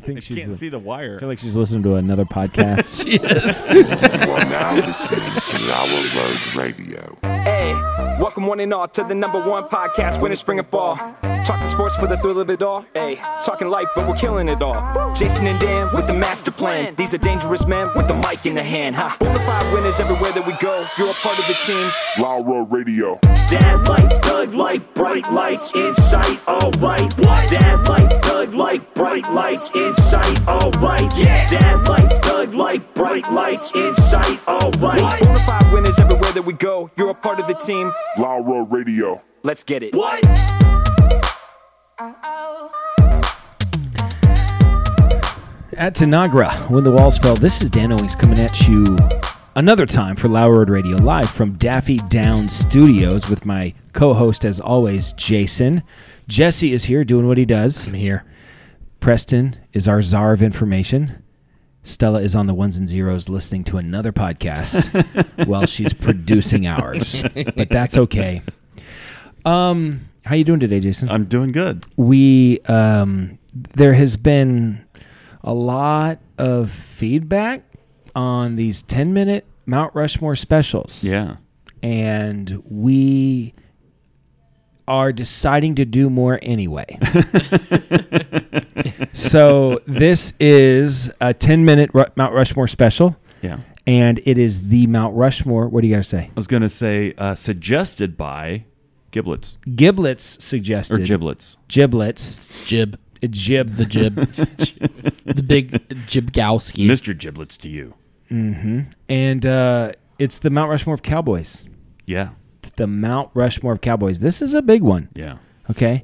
think I can't see the wire. I feel like she's listening to another podcast. She is. You are now listening to Our Word Radio. Hey, welcome one and all to the #1 podcast, winter, spring, and fall. Talking sports for the thrill of it all. Hey, talking life, but we're killing it all. Jason and Dan with the master plan. These are dangerous men with the mic in the hand. Ha. Bonafide winners everywhere that we go. You're a part of the team. Laura Radio. Dad like, Doug like, bright lights in sight. All right. What? Dad like, Doug like, bright lights in sight. All right. Yeah. Dad like, Doug like, bright lights in sight. All right. Bonafide winners everywhere that we go. You're a part of the team. Laura Radio. Let's get it. What? At Tanagra, when the walls fell, this is Dan Owings coming at you another time for Loud Road Radio, live from Daffy Downs Studios with my co-host, as always, Jason. Jesse is here doing what he does. I'm here. Preston is our czar of information. Stella is on the ones and zeros listening to another podcast while she's producing ours. But that's okay. How you doing today, Jason? I'm doing good. There has been a lot of feedback on these 10-minute Mount Rushmore specials. Yeah. And we are deciding to do more anyway. So this is a 10-minute Mount Rushmore special. Yeah. And it is the Mount Rushmore. What do you got to say? I was going to say suggested by Giblets. Giblets suggested. Or Giblets. Giblets. Jib. Jib. The Jib. The big Jibgowski. Mr. Giblets to you. Mm-hmm. And it's the Mount Rushmore of Cowboys. Yeah. It's the Mount Rushmore of Cowboys. This is a big one. Yeah. Okay.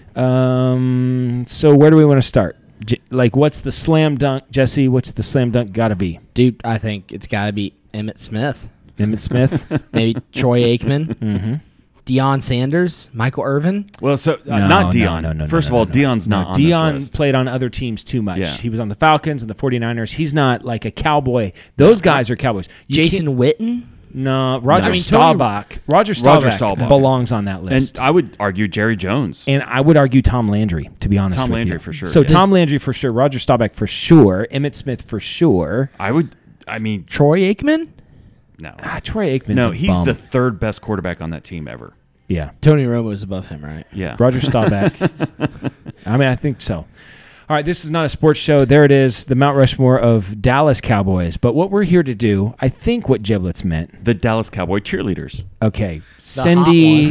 So where do we want to start? What's the slam dunk, Jesse? What's the slam dunk got to be? Dude, I think it's got to be Emmitt Smith. Emmitt Smith? Maybe Troy Aikman. Mm-hmm. Deion Sanders. Michael Irvin. Well, so No, not Deion. First of all, Deion's not on Deion this list. played on other teams too much. Yeah. He was on the Falcons and the 49ers. He's not like a Cowboy. Those guys are Cowboys. You Jason can't- Witten. No, Roger Tony- Staubach. Roger Staubach belongs on that list. And I would argue Jerry Jones. And I would argue Tom Landry, to be honest Tom with Landry you. for sure, So yeah. Tom Landry for sure, Roger Staubach for sure, Emmitt Smith for sure. Troy Aikman? No. Troy Aikman's No, a he's bum. the third best quarterback on that team ever. Yeah. Tony Romo's above him, right? Yeah. Roger Staubach. I think so. All right, this is not a sports show. There it is, the Mount Rushmore of Dallas Cowboys. But what we're here to do, I think what Giblets meant. The Dallas Cowboy cheerleaders. Okay. Cindy,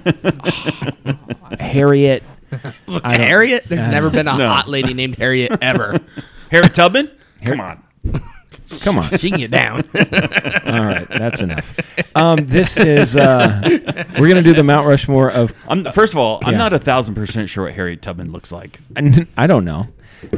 Harriet. Harriet? There's never been a hot lady named Harriet ever. Harriet Tubman? Come on. Come on. She can get down. All right, that's enough. This is, we're going to do the Mount Rushmore of... First of all, I'm Yeah. not 1,000% sure what Harriet Tubman looks like. I don't know.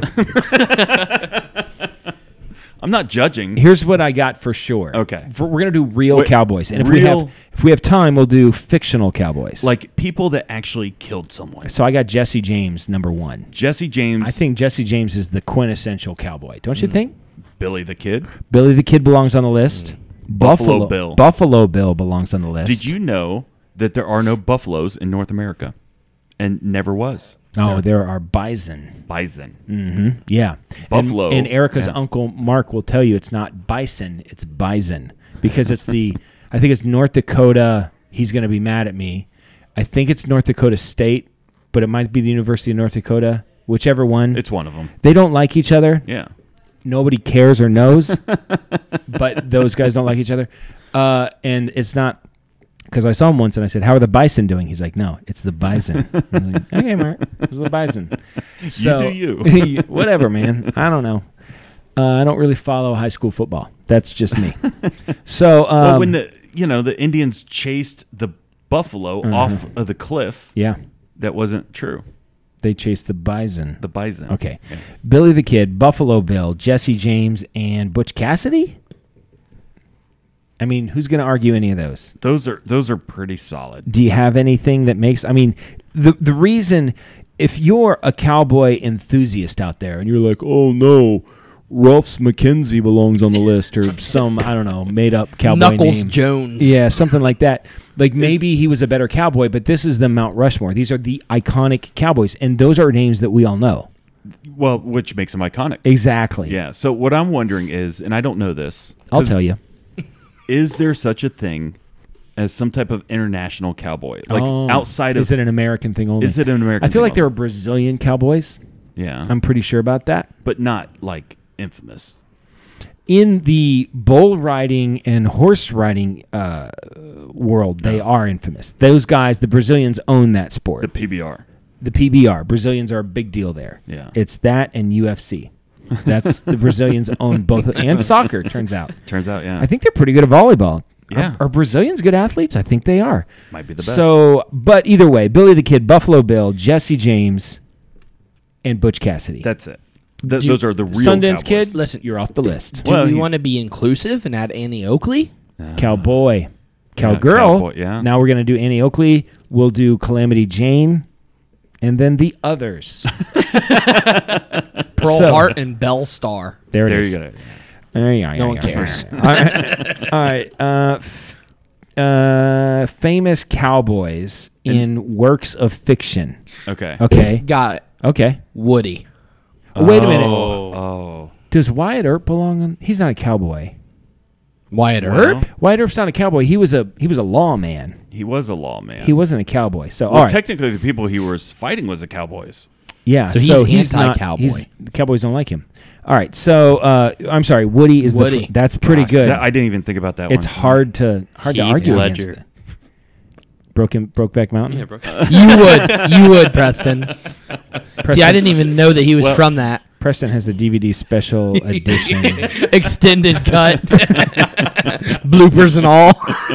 I'm not judging. Here's what I got for sure. Okay. We're going to do real Cowboys. And if real- we have time, we'll do fictional Cowboys. Like people that actually killed someone. So I got Jesse James, number one. Jesse James. I think Jesse James is the quintessential Cowboy. Don't you think? Billy the Kid. Billy the Kid belongs on the list. Buffalo Bill. Buffalo Bill belongs on the list. Did you know that there are no buffaloes in North America? And never was. Oh, there are bison. Bison. Mm-hmm. Yeah. Buffalo. And Erica's Yeah. uncle Mark will tell you it's not bison, it's bison. Because it's I think it's North Dakota. He's going to be mad at me. I think it's North Dakota State, but it might be the University of North Dakota. Whichever one. It's one of them. They don't like each other. Yeah. Nobody cares or knows, but those guys don't like each other. And it's not, because I saw him once and I said, "How are the bison doing?" He's like, "No, it's the bison." I'm like, "Okay, Mark, it's the bison." So, you do you. Whatever, man. I don't know. I don't really follow high school football. That's just me. So Well, when the Indians chased the buffalo off of the cliff, yeah, that wasn't true. they chased the bison. The bison. Okay. Yeah. Billy the Kid, Buffalo Bill, Jesse James, and Butch Cassidy? I mean, who's going to argue any of those? Those are pretty solid. Do you have anything that makes... I mean, the reason... If you're a cowboy enthusiast out there and you're like, "Oh, no, Ralphs McKenzie belongs on the list," or some, I don't know, made-up cowboy Knuckles name. Jones. Yeah, something like that. Like maybe he was a better cowboy, but this is the Mount Rushmore. These are the iconic cowboys, and those are names that we all know. Well, which makes them iconic. Exactly. Yeah. So what I'm wondering is, and I don't know this. I'll tell you. Is there such a thing as some type of international cowboy? Like outside of... Is it an American thing only? Is it an American I feel thing like there only? are Brazilian cowboys. Yeah. I'm pretty sure about that. But not like infamous. In the bull riding and horse riding world, they are infamous. Those guys, the Brazilians, own that sport. The PBR. The PBR. Brazilians are a big deal there. Yeah. It's that and UFC. That's the Brazilians own both. And soccer, turns out. Turns out, yeah. I think they're pretty good at volleyball. Yeah. Are Brazilians good athletes? I think they are. Might be the best. So, but either way, Billy the Kid, Buffalo Bill, Jesse James, and Butch Cassidy. That's it. Those are the real Sundance cowboys. Kid, Listen, you're off the list. Do Well, we he's- want to be inclusive and add Annie Oakley? Cowboy. Cowgirl. Cowboy, yeah. Now we're going to do Annie Oakley. We'll do Calamity Jane. And then the others. Pearl So- Hart and Belle Star. There it There is. you go. No one cares. All right. Famous cowboys in works of fiction. Okay. Okay. Got it. Okay. Woody. Wait a minute. Oh. Does Wyatt Earp belong on? He's not a cowboy. Wyatt Well, Earp? Wyatt Earp's not a cowboy. He was a lawman. He was a lawman. He wasn't a cowboy. So Well, all right. technically, the people he was fighting was the cowboys. Yeah. So he's not- anti-cowboy. The Cowboys don't like him. All right. So I'm sorry. Woody is Woody. that's pretty good. I didn't even think about that It's one. hard to Heath argue Ledger. against it. Brokeback Mountain. Yeah, bro. You would, Preston. See, I didn't even know that he was from that Preston has a DVD special edition. extended cut, bloopers and all.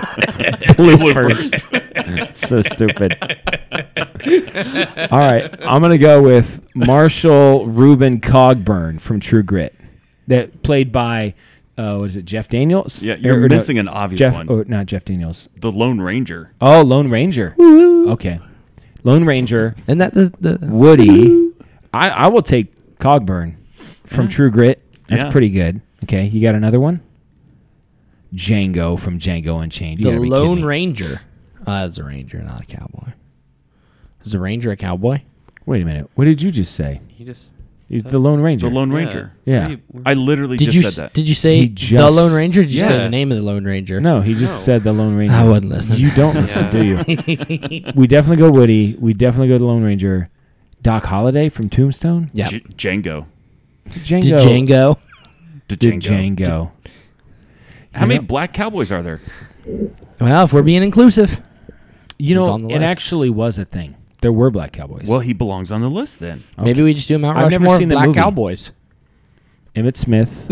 So stupid. All right, I'm gonna go with Marshall Reuben Cogburn from True Grit, that played by what is it, Jeff Daniels? Yeah, you're Or no, missing an obvious Jeff, one. Oh, not Jeff Daniels. The Lone Ranger. Oh, Lone Ranger. Okay, Lone Ranger. And that the Woody. I will take Cogburn from True Grit. That's Yeah. pretty good. Okay, you got another one? Django from Django Unchained. You the gotta be kidding Lone me. Ranger. That's a ranger, not a cowboy. Is the ranger a cowboy? Wait a minute. What did you just say? He just He's the Lone Ranger. The Lone Ranger. Yeah. I literally Did just you said that. did you say He the just- Lone Ranger? Or did you say Yes. the name of the Lone Ranger? No, he just said the Lone Ranger. I wasn't listening. You don't listen, do you? We definitely go Woody. We definitely go the Lone Ranger. Doc Holliday from Tombstone. Yeah. Django. Django. Did Django? Did Django. How many black cowboys are there? Well, if we're being inclusive, You He's know, on the it list. actually was a thing. There were black cowboys. Well, he belongs on the list then. maybe we just do a Mount I've never Rushmore seen of the black movie. cowboys. Emmett Smith.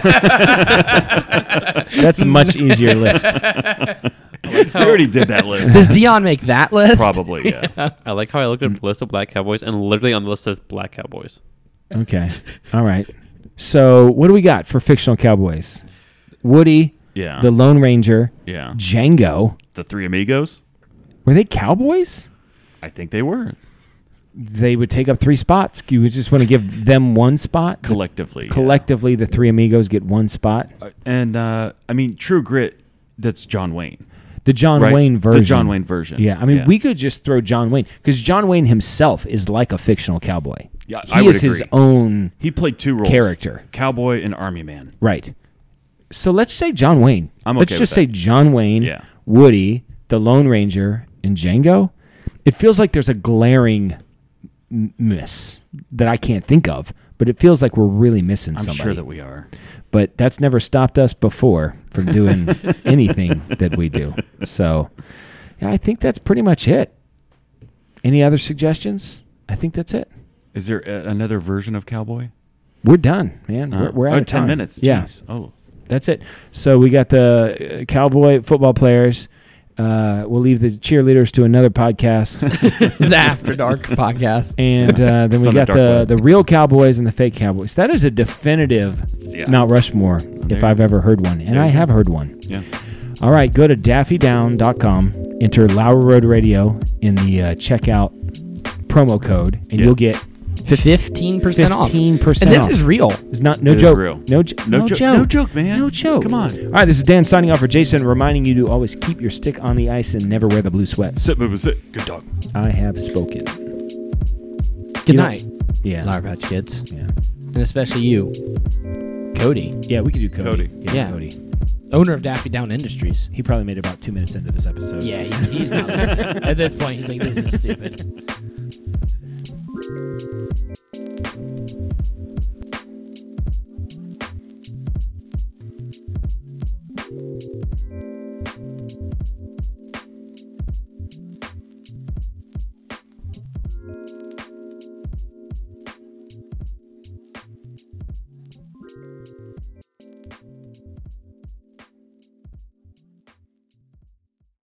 That's a much easier list. We already did that list. Does Dion make that list? Probably, yeah. I like how I looked at the list of black cowboys and literally on the list says black cowboys. Okay. All right. So what do we got for fictional cowboys? Woody. Yeah. The Lone Ranger. Yeah. Django. The Three Amigos? Were they cowboys? I think they were. They would take up 3 spots. You would just want to give them one spot? Collectively. yeah. Collectively, the Three Amigos get one spot. And, I mean, True Grit, that's John Wayne. The John Right? Wayne version. The John Wayne version. Yeah, I mean, we could just throw John Wayne, because John Wayne himself is like a fictional cowboy. Yeah, he I would is his agree. own He played 2 roles. character. Cowboy and Army Man. Right. So let's say John Wayne. I'm Let's okay just with say that. John Wayne, Yeah. Woody, the Lone Ranger, and Django. It feels like there's a glaring miss that I can't think of, but it feels like we're really missing I'm somebody. sure that we are. But that's never stopped us before from doing anything that we do. So, yeah, I think that's pretty much it. Any other suggestions? I think that's it. Is there another version of Cowboy? We're done, man. We're out of 10 time. minutes. Yeah, Jeez. Oh. that's it. So we got the Cowboy football players. We'll leave the cheerleaders to another podcast. The After Dark podcast. And then we on the got dark web. the real Cowboys and the fake Cowboys. That is a definitive Yeah. Mount Rushmore, if I've ever heard one. And There I you go. have heard one. Yeah. All right, go to daffydown.com, enter Lower Road Radio in the checkout promo code, and Yeah. you'll get 15% off. 15% And this off. is real. It's not no It is joke. real. No No joke. No joke, man. No joke. Come on. All right, this is Dan signing off for Jason, reminding you to always keep your stick on the ice and never wear the blue sweats. Sit, move, sit. Good dog. I have spoken. Good night. Yeah. Sour Patch Kids. Yeah. And especially you, Cody, Yeah, we could do Cody. Cody. Yeah. Cody. owner of Daffy Down Industries. He probably made about 2 minutes into this episode. Yeah, he's not listening. At this point, he's like, this is stupid.